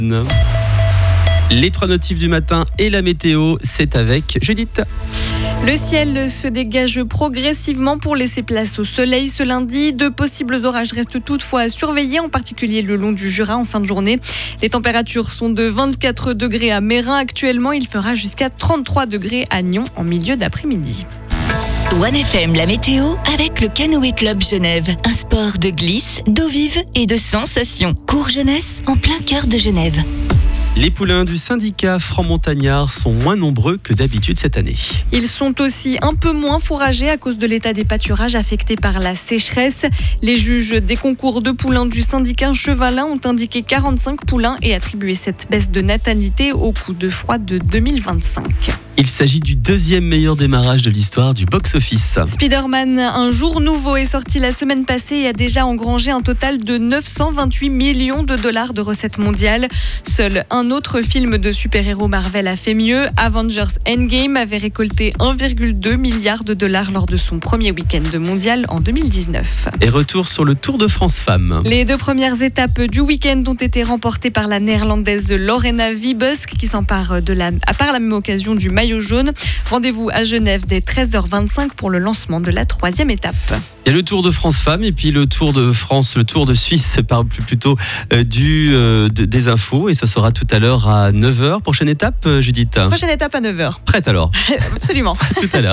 Les 3 notifs du matin et la météo, c'est avec Judith. Le ciel se dégage progressivement pour laisser place au soleil ce lundi. De possibles orages restent toutefois à surveiller, en particulier le long du Jura en fin de journée. Les températures sont de 24 degrés à Meyrin actuellement. Il fera jusqu'à 33 degrés à Nyon en milieu d'après-midi. 1FM, la météo avec le Canoë Club Genève. Un sport de glisse, d'eau vive et de sensations. Cours jeunesse en plein cœur de Genève. Les poulains du syndicat franc-montagnard sont moins nombreux que d'habitude cette année. Ils sont aussi un peu moins fourragés à cause de l'état des pâturages affectés par la sécheresse. Les juges des concours de poulains du syndicat Chevalin ont indiqué 45 poulains et attribué cette baisse de natalité au coup de froid de 2025. Il s'agit du 2e meilleur démarrage de l'histoire du box-office. Spider-Man, un jour nouveau, est sorti la semaine passée et a déjà engrangé un total de 928 millions de dollars de recettes mondiales. Seul un autre film de super-héros Marvel a fait mieux. Avengers Endgame avait récolté 1,2 milliard de dollars lors de son premier week-end mondial en 2019. Et retour sur le Tour de France Femmes. Les 2 premières étapes du week-end ont été remportées par la néerlandaise Lorena Wiebes qui s'empare par la même occasion du maillot jaune. Rendez-vous à Genève dès 13h25 pour le lancement de la 3e étape. Il y a le Tour de France Femmes et puis le Tour de France, le Tour de Suisse, parle plutôt des infos et ce sera tout à l'heure à 9h. Prochaine étape, Judith. Prochaine étape à 9h. Prête alors? Absolument. Tout à l'heure.